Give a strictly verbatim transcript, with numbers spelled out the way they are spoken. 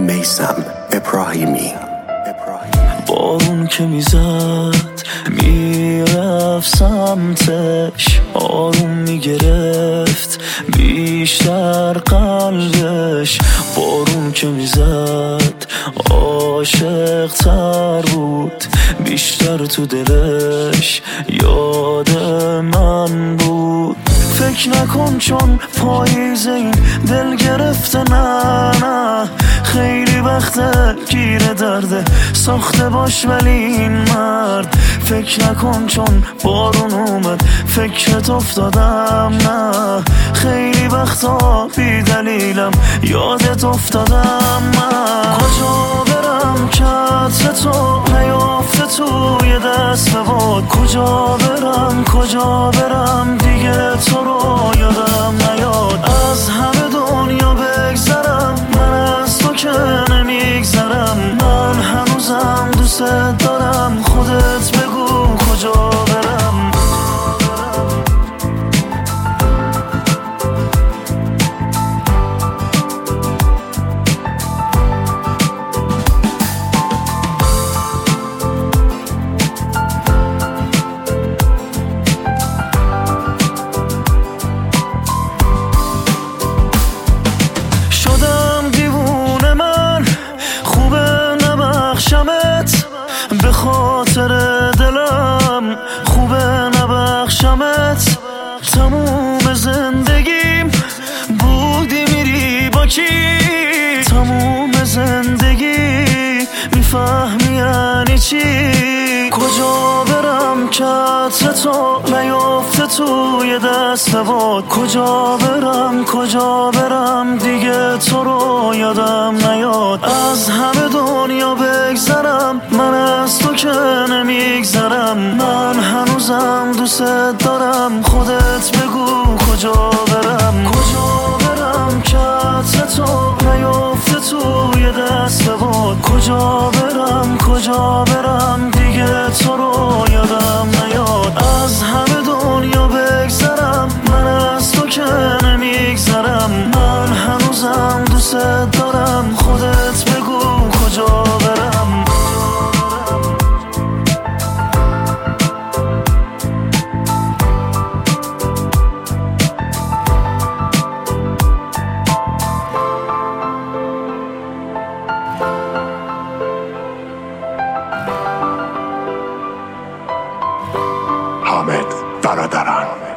میثم ابراهیمی. بارون که میزد میرفت سمتش، آروم میگرفت بیشتر قلبش. بارون که میزد عاشق تر بود، بیشتر تو دلش یاد من بود. فکر نکن چون پاییز این دل گرفته، نه نه خیلی وقته گیر درده ساخته باش ولی این مرد. فکر نکن چون بارون اومد فکرت افتادم، نه خیلی وقتا بی دلیلم یادت افتادم. من کجا برم که عطر تو نیافته توی دست باد، کجا برم کجا برم دیگه تو رو یادم نیاد. از همه دنیا بگذرم من از تو که نمیگذرم، من هنوزم دوست دارم، خودت بگو کجا برم. به خاطر دلم خوبه نبخشمت، تموم زندگیم بودی میری با کی، تموم زندگی میفهمی یعنی چی. کجا برم که عطر تو نیافته توی دست باد، کجا برم کجا برم دیگه تو رو یادم نیاد. از همه دنیا بگذرم من از تو که نمیگذرم، من هنوزم دوست دارم، خودت بگو کجا برم. کجا برم که عطر تو نیافته توی دست باد، کجا برم کجا برم دیگه تو رو یادم نیاد. از همه دنیا بگذرم من از تو که نمیگذرم، من هنوزم دوست دارم، خودت بگو کجا برم. حامد برادران.